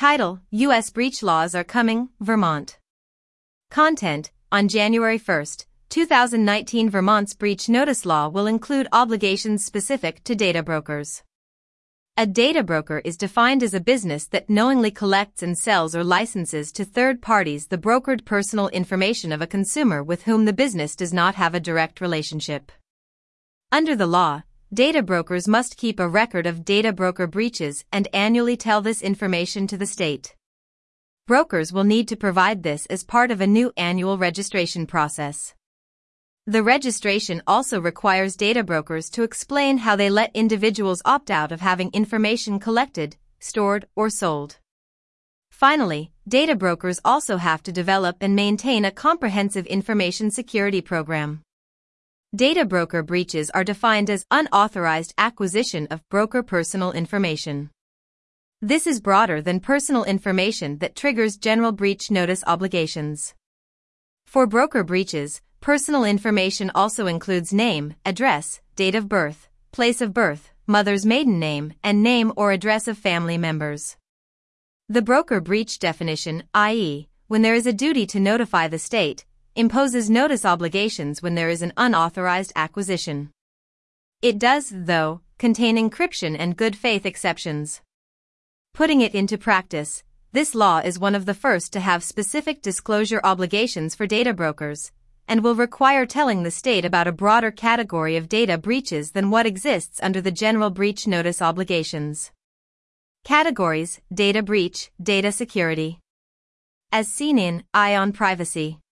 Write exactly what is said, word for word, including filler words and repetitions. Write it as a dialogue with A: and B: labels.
A: Title: U S breach laws are coming, Vermont. Content: on January first, two thousand nineteen, Vermont's breach notice law will include obligations specific to data brokers. A data broker is defined as a business that knowingly collects and sells or licenses to third parties the brokered personal information of a consumer with whom the business does not have a direct relationship. Under the law, data brokers must keep a record of data broker breaches and annually tell this information to the state. Brokers will need to provide this as part of a new annual registration process. The registration also requires data brokers to explain how they let individuals opt out of having information collected, stored, or sold. Finally, data brokers also have to develop and maintain a comprehensive information security program. Data broker breaches are defined as unauthorized acquisition of broker personal information. This is broader than personal information that triggers general breach notice obligations. For broker breaches, personal information also includes name, address, date of birth, place of birth, mother's maiden name, and name or address of family members. The broker breach definition, that is, when there is a duty to notify the state, imposes notice obligations when there is an unauthorized acquisition. It does, though, contain encryption and good faith exceptions. Putting it into practice, this law is one of the first to have specific disclosure obligations for data brokers, and will require telling the state about a broader category of data breaches than what exists under the general breach notice obligations. Categories: data breach, data security. As seen in Eye on Privacy.